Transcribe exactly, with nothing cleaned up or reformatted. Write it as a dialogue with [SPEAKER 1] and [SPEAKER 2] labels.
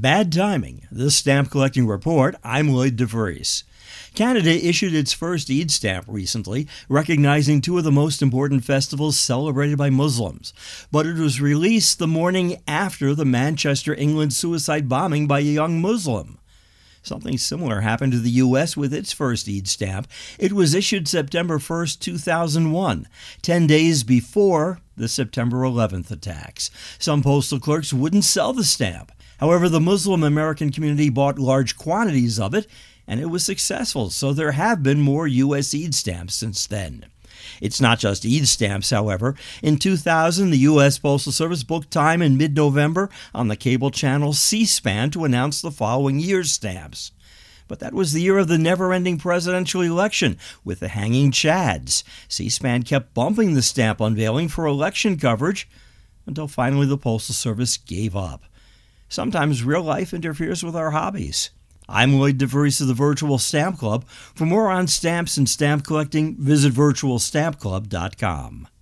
[SPEAKER 1] Bad timing. This stamp collecting report. I'm Lloyd DeVries. Canada issued its first Eid stamp recently, recognizing two of the most important festivals celebrated by Muslims. But it was released the morning after the Manchester, England suicide bombing by a young Muslim. Something similar happened to the U S with its first Eid stamp. It was issued September first, two thousand one, ten days before the September eleventh attacks. Some postal clerks wouldn't sell the stamp. However, the Muslim American community bought large quantities of it, and it was successful, so there have been more U S Eid stamps since then. It's not just Eid stamps, however. In two thousand, the U S Postal Service booked time in mid-November on the cable channel C-SPAN to announce the following year's stamps. But that was the year of the never-ending presidential election with the hanging chads. C-SPAN kept bumping the stamp unveiling for election coverage until finally the Postal Service gave up. Sometimes real life interferes with our hobbies. I'm Lloyd DeVries of the Virtual Stamp Club. For more on stamps and stamp collecting, visit virtual stamp club dot com.